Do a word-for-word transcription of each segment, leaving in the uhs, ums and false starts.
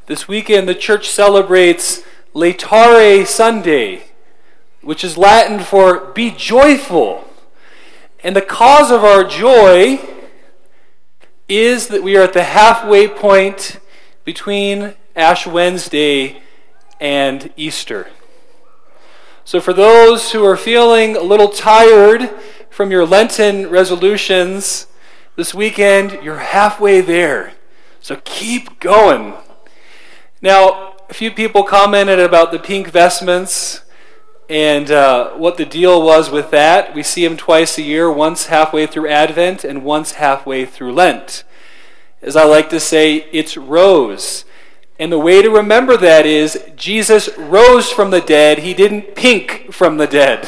This weekend, the church celebrates Laetare Sunday, which is Latin for be joyful. And the cause of our joy is that we are at the halfway point between Ash Wednesday and Easter. So for those who are feeling a little tired from your Lenten resolutions, this weekend you're halfway there. So keep going. Now, a few people commented about the pink vestments and uh, what the deal was with that. We see them twice a year, once halfway through Advent and once halfway through Lent. As I like to say, it's rose. And the way to remember that is Jesus rose from the dead. He didn't pink from the dead.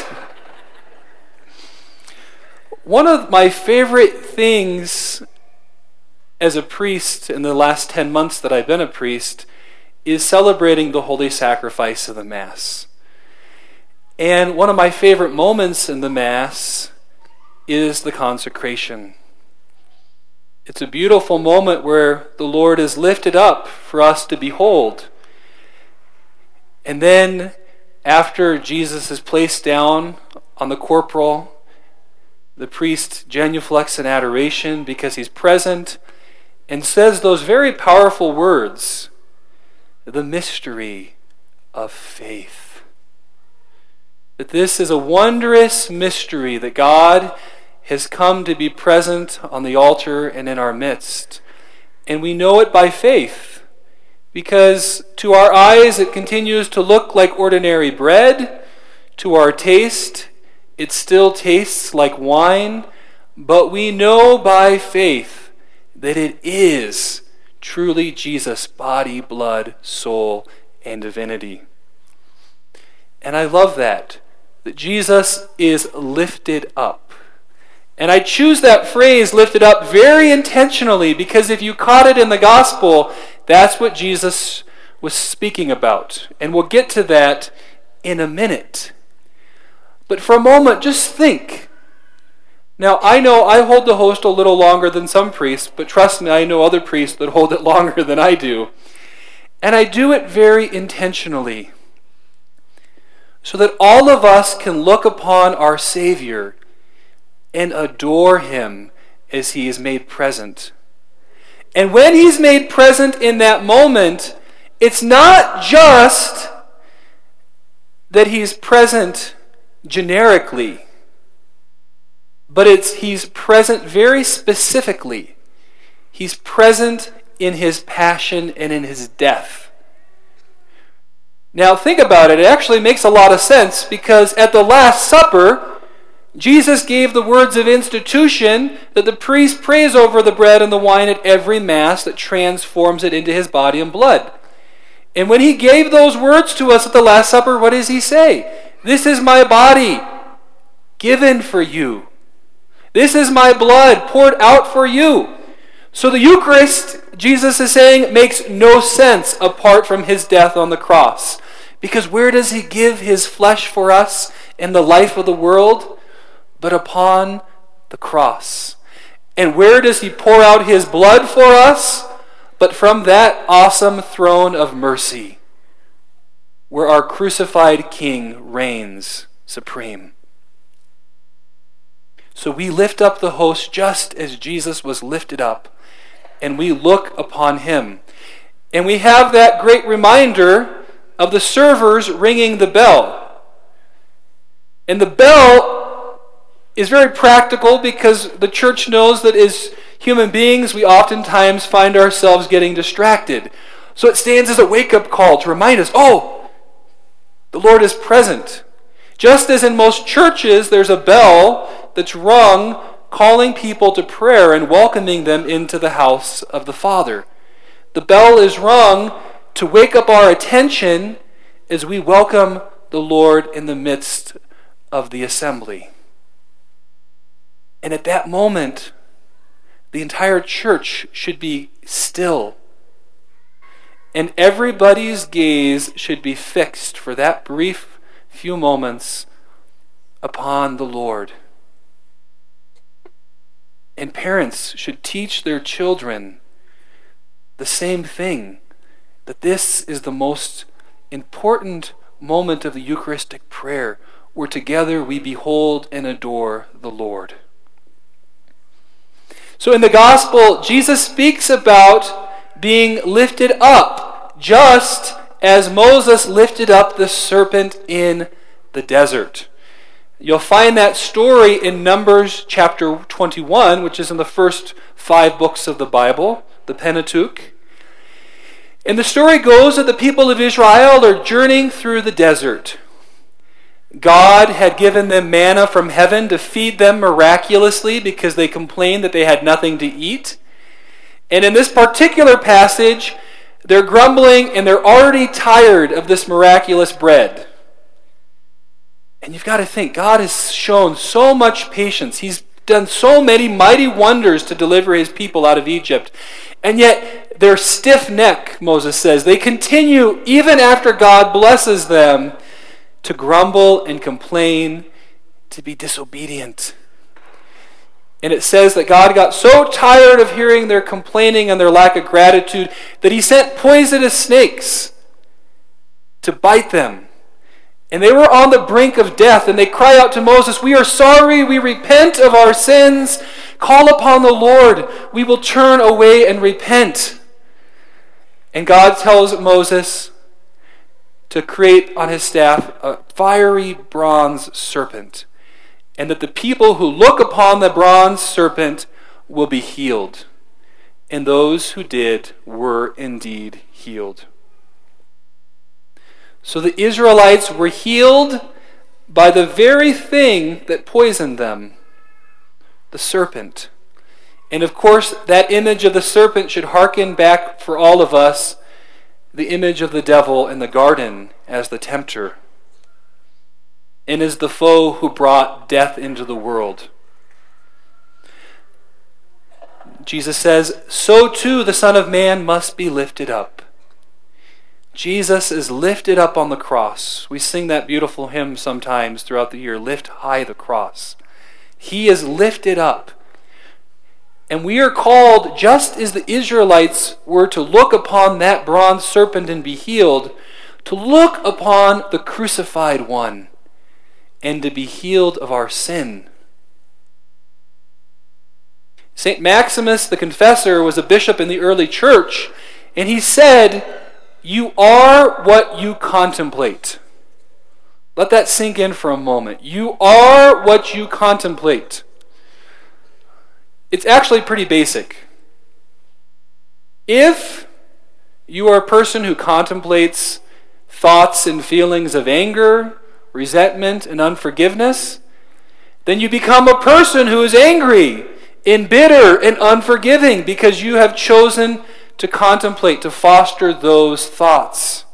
One of my favorite things as a priest in the last ten months that I've been a priest is celebrating the holy sacrifice of the Mass. And one of my favorite moments in the Mass is the consecration. It's a beautiful moment where the Lord is lifted up for us to behold. And then, after Jesus is placed down on the corporal, the priest genuflects in adoration because he's present and says those very powerful words, the mystery of faith. That this is a wondrous mystery that God has come to be present on the altar and in our midst. And we know it by faith, because to our eyes it continues to look like ordinary bread. To our taste, it still tastes like wine. But we know by faith that it is truly Jesus' body, blood, soul, and divinity. And I love that, that Jesus is lifted up. And I choose that phrase, lifted up, very intentionally, because if you caught it in the gospel, that's what Jesus was speaking about. And we'll get to that in a minute. But for a moment, just think. Now, I know I hold the host a little longer than some priests, but trust me, I know other priests that hold it longer than I do. And I do it very intentionally, so that all of us can look upon our Savior and adore him as he is made present. And when he's made present in that moment, it's not just that he's present generically, but it's he's present very specifically. He's present in his passion and in his death. Now think about it. It actually makes a lot of sense, because at the Last Supper, Jesus gave the words of institution that the priest prays over the bread and the wine at every Mass that transforms it into his body and blood. And when he gave those words to us at the Last Supper, what does he say? This is my body given for you. This is my blood poured out for you. So the Eucharist, Jesus is saying, makes no sense apart from his death on the cross. Because where does he give his flesh for us in the life of the world? But upon the cross. And where does he pour out his blood for us? But from that awesome throne of mercy, where our crucified King reigns supreme. So we lift up the host just as Jesus was lifted up, and we look upon him. And we have that great reminder of the servers ringing the bell. And the bell is very practical, because the church knows that as human beings, we oftentimes find ourselves getting distracted. So it stands as a wake-up call to remind us, oh, the Lord is present. Just as in most churches, there's a bell that's rung, calling people to prayer and welcoming them into the house of the Father. The bell is rung to wake up our attention as we welcome the Lord in the midst of the assembly. And at that moment, the entire church should be still. And everybody's gaze should be fixed for that brief few moments upon the Lord. And parents should teach their children the same thing that this is the most important moment of the Eucharistic prayer, where together we behold and adore the Lord. So in the Gospel, Jesus speaks about being lifted up, just as Moses lifted up the serpent in the desert. You'll find that story in Numbers chapter twenty-one, which is in the first five books of the Bible, the Pentateuch. And the story goes that the people of Israel are journeying through the desert. God had given them manna from heaven to feed them miraculously because they complained that they had nothing to eat. And in this particular passage, they're grumbling and they're already tired of this miraculous bread. And you've got to think, God has shown so much patience. He's done so many mighty wonders to deliver his people out of Egypt. And yet, they're stiff-necked, Moses says. They continue, even after God blesses them, to grumble and complain, to be disobedient. And it says that God got so tired of hearing their complaining and their lack of gratitude that he sent poisonous snakes to bite them. And they were on the brink of death, and they cry out to Moses, "We are sorry, we repent of our sins. Call upon the Lord. We will turn away and repent." And God tells Moses to create on his staff a fiery bronze serpent, and that the people who look upon the bronze serpent will be healed. And those who did were indeed healed. So the Israelites were healed by the very thing that poisoned them, the serpent. And of course, that image of the serpent should hearken back for all of us the image of the devil in the garden as the tempter, and as the foe who brought death into the world. Jesus says, "So too the Son of Man must be lifted up." Jesus is lifted up on the cross. We sing that beautiful hymn sometimes throughout the year, "Lift high the cross." He is lifted up. And we are called, just as the Israelites were to look upon that bronze serpent and be healed, to look upon the crucified one and to be healed of our sin. Saint Maximus the Confessor was a bishop in the early church, and he said, "You are what you contemplate." Let that sink in for a moment. You are what you contemplate. It's actually pretty basic. If you are a person who contemplates thoughts and feelings of anger, resentment, and unforgiveness, then you become a person who is angry and bitter and unforgiving because you have chosen to contemplate, to foster those thoughts.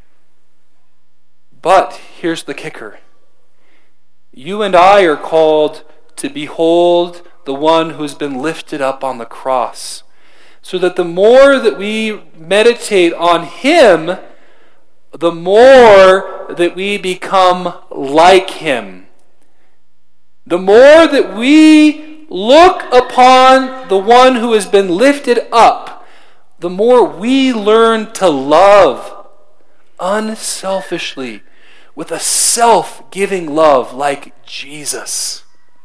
But here's the kicker. You and I are called to behold the one who's been lifted up on the cross, so that the more that we meditate on him, the more that we become like him. The more that we look upon the one who has been lifted up, the more we learn to love unselfishly, with a self-giving love like Jesus.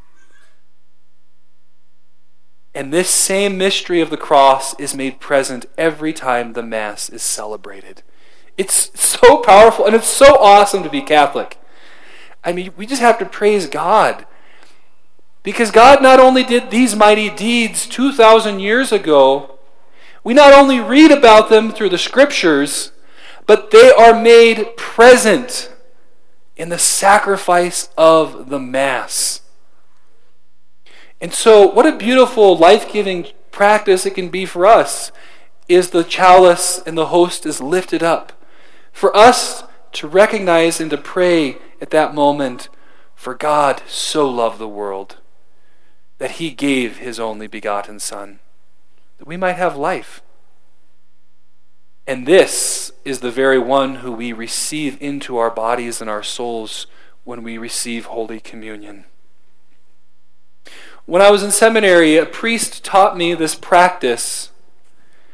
And this same mystery of the cross is made present every time the Mass is celebrated. It's so powerful, and it's so awesome to be Catholic. I mean, we just have to praise God. Because God not only did these mighty deeds two thousand years ago, we not only read about them through the Scriptures, but they are made present in the sacrifice of the Mass. And so, what a beautiful, life-giving practice it can be for us is the chalice and the host is lifted up. For us to recognize and to pray at that moment, for God so loved the world that he gave his only begotten Son, that we might have life. And this is the very one who we receive into our bodies and our souls when we receive Holy Communion. When I was in seminary, a priest taught me this practice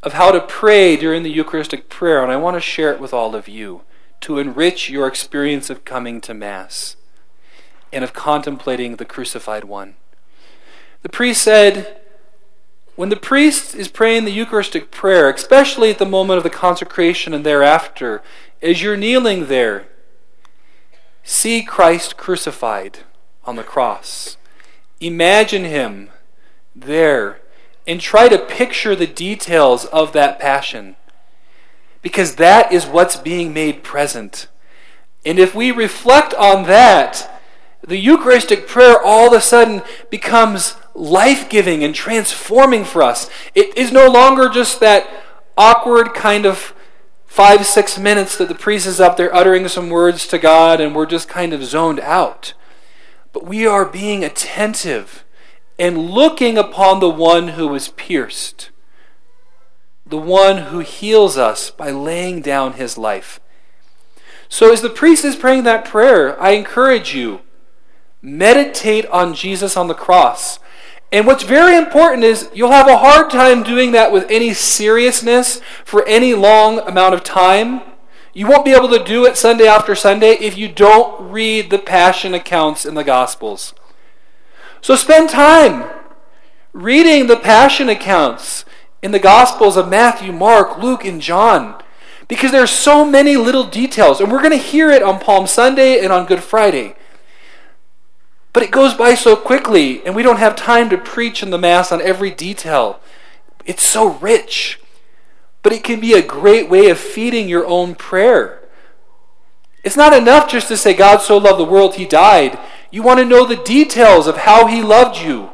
of how to pray during the Eucharistic prayer, and I want to share it with all of you to enrich your experience of coming to Mass and of contemplating the crucified one. The priest said, when the priest is praying the Eucharistic prayer, especially at the moment of the consecration and thereafter, as you're kneeling there, see Christ crucified on the cross. Imagine him there and try to picture the details of that passion, because that is what's being made present. And if we reflect on that, the Eucharistic prayer all of a sudden becomes life-giving and transforming for us. It is no longer just that awkward kind of five, six minutes that the priest is up there uttering some words to God and we're just kind of zoned out. But we are being attentive and looking upon the one who was pierced, the one who heals us by laying down his life. So as the priest is praying that prayer, I encourage you, meditate on Jesus on the cross. And what's very important is you'll have a hard time doing that with any seriousness for any long amount of time. You won't be able to do it Sunday after Sunday if you don't read the Passion accounts in the Gospels. So spend time reading the Passion accounts in the Gospels of Matthew, Mark, Luke, and John, because there are so many little details, and we're going to hear it on Palm Sunday and on Good Friday. But it goes by so quickly, and we don't have time to preach in the Mass on every detail. It's so rich. But it can be a great way of feeding your own prayer. It's not enough just to say, God so loved the world, he died. You want to know the details of how he loved you,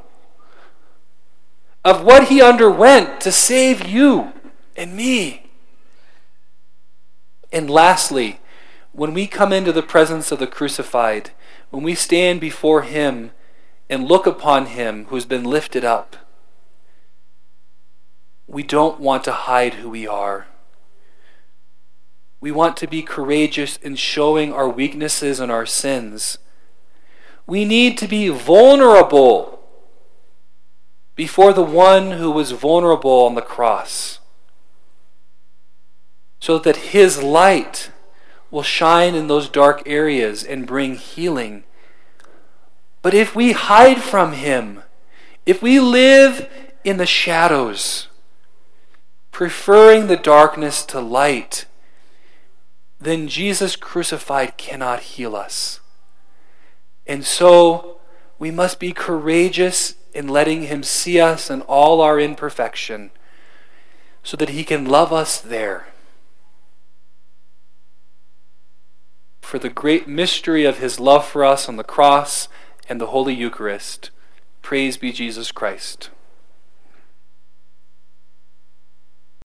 of what he underwent to save you and me. And lastly, when we come into the presence of the crucified, when we stand before him and look upon him who's been lifted up, we don't want to hide who we are. We want to be courageous in showing our weaknesses and our sins. We need to be vulnerable before the one who was vulnerable on the cross, so that his light will shine in those dark areas and bring healing. But if we hide from him, if we live in the shadows, preferring the darkness to light, then Jesus crucified cannot heal us. And so we must be courageous in letting him see us in all our imperfection, so that he can love us there. For the great mystery of his love for us on the cross and the Holy Eucharist, praise be Jesus Christ.